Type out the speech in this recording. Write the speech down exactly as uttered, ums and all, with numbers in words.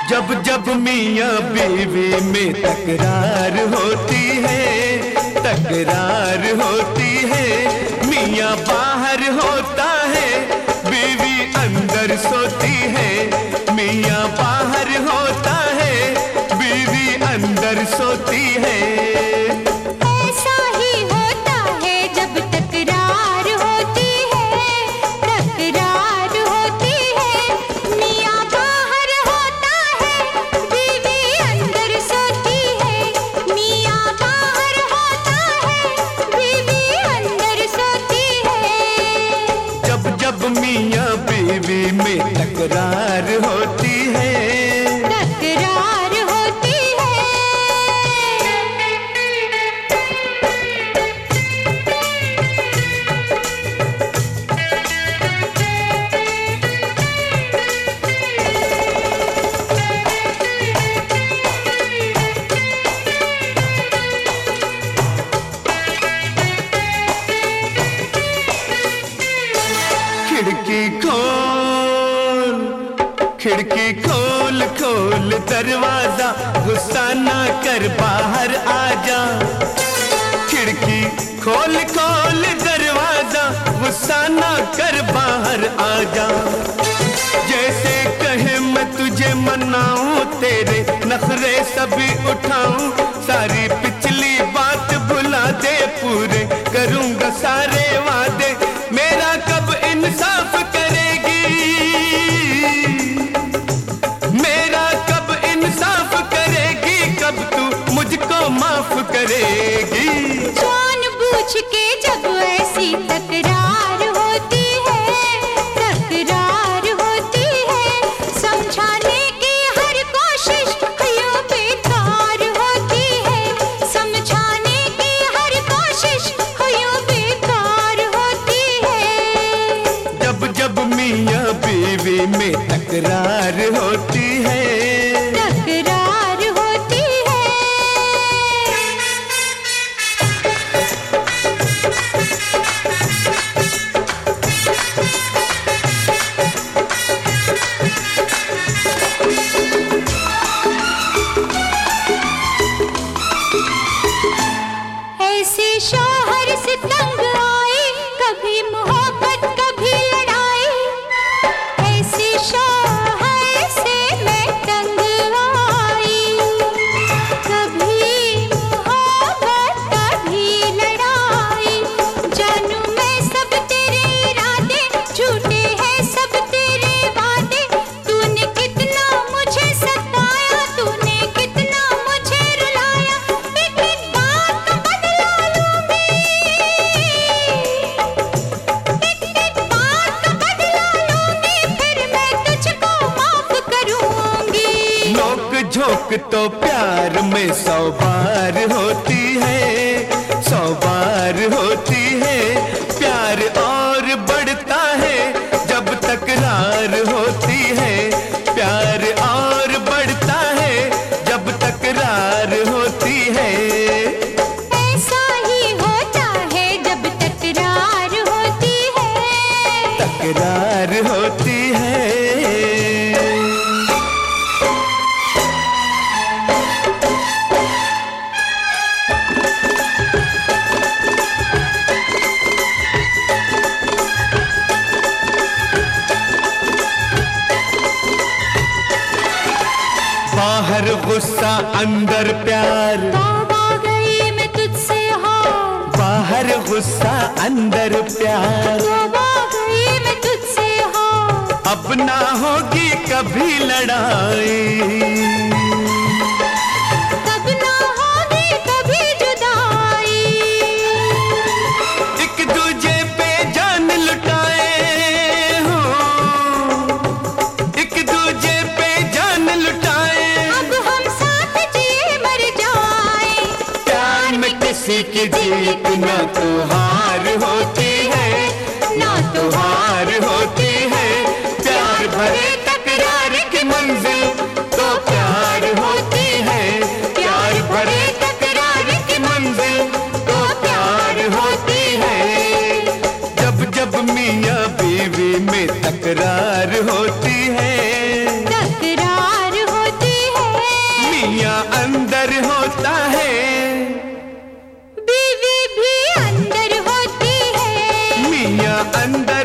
जब जब मियाँ बीवी में तकरार होती है, तकरार होती है, मियाँ बाहर होता है, बीवी अंदर सोती है। मियाँ बाहर होता है, बीवी अंदर सोती है। ऐसा ही होता है जब तकरार होती है, तकरार होती है, मियाँ बाहर होता है, बीवी अंदर सोती है। मियाँ बाहर होता है, बीवी अंदर सोती है। जब जब मियाँ बीवी में तकरार होती है, तकरार होती है। खिड़की खोल, खिड़की खोल खोल दरवाजा, गुस्सा ना कर बाहर आजा। खिड़की खोल खोल दरवाजा, गुस्सा ना कर बाहर आजा। जैसे कहे मैं तुझे मनाऊं, तेरे नखरे सभी उठाऊं, सारी पिछली बात भुला दे, पूरे करूंगा सारे वादे। मेरा कब इंसाफ करेगी, मेरा कब इंसाफ करेगी, कब तू मुझको माफ करेगी। जानबूझ के जब ऐसी तकरार होती है, तकरार होती है, समझाने की हर कोशिश यूं बेकार होती है। समझाने की हर कोशिश यूं बेकार होती है। जब जब मियाँ बीवी में तकरार होती है, तकरार होती है। ऐसे शौहर से तंग आए, कभी मोहब्बत कभी लड़ाई। ऐसे शौहर से मैं तंग आई, कभी मोहब्बत कभी लड़ाई। जानू मैं सब तेरे इरादे, झूठे हैं सब तेरे वादे। तूने कितना मुझे सताया, तूने कितना मुझे रुलाया। एक एक बात का बदला लूंगी, एक एक बात का बदला लूंगी, फिर मैं तुझको माफ करूंगी। नोक झोंक तो प्यार में सौ बार होती है, सौ बार होती है। प्यार और बढ़ता है जब तकरार होती है, प्यार और बढ़ता है जब तकरार होती है। ऐसा ही होता है जब तकरार होती है, तकरार होती है। बाहर गुस्सा अंदर प्यार, तौबा गई मैं तुझसे हार। बाहर गुस्सा अंदर प्यार, तौबा गई मैं तुझसे हार। अब ना होगी कभी लड़ाई, कब ना होगी कभी जुदाई। एक दूजे पे जान लुटाए हो, एक दूजे पे जान लुटाए। अब हम साथ जिए मर जाए। प्यार में किसी की जीत ना तो हार होती है, ना तो हार होती है। प्यार भरे तकरार की मंजिल तो प्यार होती है, प्यार भरे तकरार की मंजिल तो प्यार होती है। जब जब मियाँ बीवी में तकरार होती है, तकरार होती मियाँ अंदर होता है, बीवी भी अंदर होती है। मियाँ अंदर